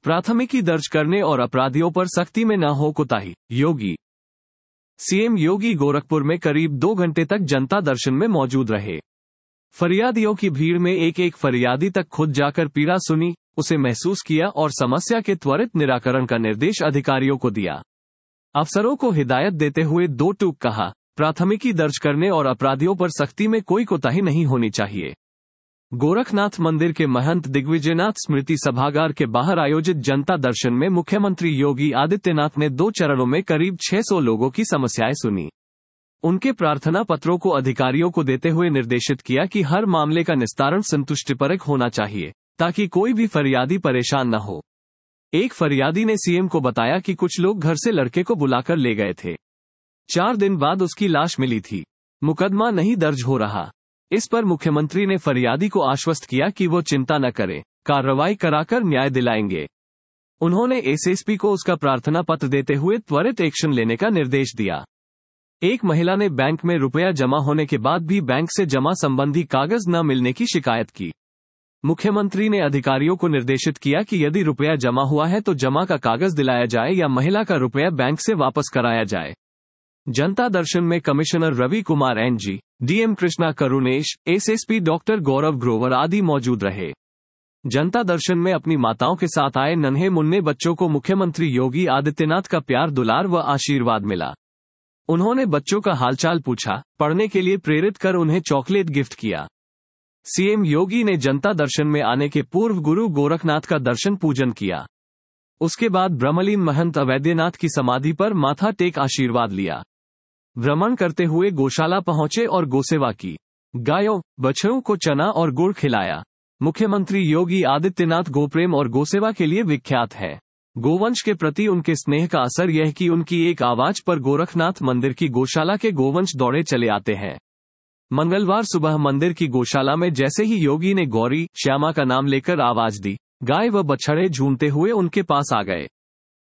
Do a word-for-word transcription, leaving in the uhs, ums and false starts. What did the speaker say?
प्राथमिकी दर्ज करने और अपराधियों पर सख्ती में न हो कोताही, योगी। सीएम योगी गोरखपुर में करीब दो घंटे तक जनता दर्शन में मौजूद रहे। फरियादियों की भीड़ में एक एक फरियादी तक खुद जाकर पीड़ा सुनी, उसे महसूस किया और समस्या के त्वरित निराकरण का निर्देश अधिकारियों को दिया। अफसरों को हिदायत देते हुए दो टूक कहा, प्राथमिकी दर्ज करने और अपराधियों पर सख्ती में कोई कोताही नहीं होनी चाहिए। गोरखनाथ मंदिर के महंत दिग्विजयनाथ स्मृति सभागार के बाहर आयोजित जनता दर्शन में मुख्यमंत्री योगी आदित्यनाथ ने दो चरणों में करीब छह सौ लोगों की समस्याएं सुनी। उनके प्रार्थना पत्रों को अधिकारियों को देते हुए निर्देशित किया कि हर मामले का निस्तारण संतुष्टिपरक होना चाहिए, ताकि कोई भी फरियादी परेशान न हो। एक फरियादी ने सीएम को बताया कि कुछ लोग घर से लड़के को बुलाकर ले गए थे। चार दिन बाद उसकी लाश मिली थी। मुकदमा नहीं दर्ज हो रहा। इस पर मुख्यमंत्री ने फरियादी को आश्वस्त किया कि वो चिंता न करे, कार्रवाई कराकर न्याय दिलाएंगे। उन्होंने एसएसपी को उसका प्रार्थना पत्र देते हुए त्वरित एक्शन लेने का निर्देश दिया। एक महिला ने बैंक में रुपया जमा होने के बाद भी बैंक से जमा संबंधी कागज न मिलने की शिकायत की। मुख्यमंत्री ने अधिकारियों को निर्देशित किया कि यदि रुपया जमा हुआ है तो जमा का कागज दिलाया जाए या महिला का रुपया बैंक से वापस कराया जाए। जनता दर्शन में commissioner Ravi Kumar NG, DM Krishna Karunesh, SSP doctor Gaurav Grover आदि मौजूद रहे। जनता दर्शन में अपनी माताओं के साथ आए नन्हे मुन्ने बच्चों को मुख्यमंत्री योगी आदित्यनाथ का प्यार दुलार व आशीर्वाद मिला। उन्होंने बच्चों का हालचाल पूछा, पढ़ने के लिए प्रेरित कर उन्हें चॉकलेट गिफ्ट किया। सीएम योगी ने जनता दर्शन में आने के पूर्व गुरु गोरखनाथ का दर्शन पूजन किया। उसके बाद ब्रह्मलीन महंत अवैद्यनाथ की समाधि पर माथा टेक आशीर्वाद लिया। भ्रमण करते हुए गौशाला पहुंचे और गोसेवा की। गायों, बछड़ों को चना और गुड़ खिलाया। मुख्यमंत्री योगी आदित्यनाथ गोप्रेम और गोसेवा के लिए विख्यात है। गोवंश के प्रति उनके स्नेह का असर यह कि उनकी एक आवाज पर गोरखनाथ मंदिर की गौशाला के गोवंश दौड़े चले आते हैं। मंगलवार सुबह मंदिर की गौशाला में जैसे ही योगी ने गौरी, श्यामा का नाम लेकर आवाज दी, गाय व बछड़े झूमते हुए उनके पास आ गए।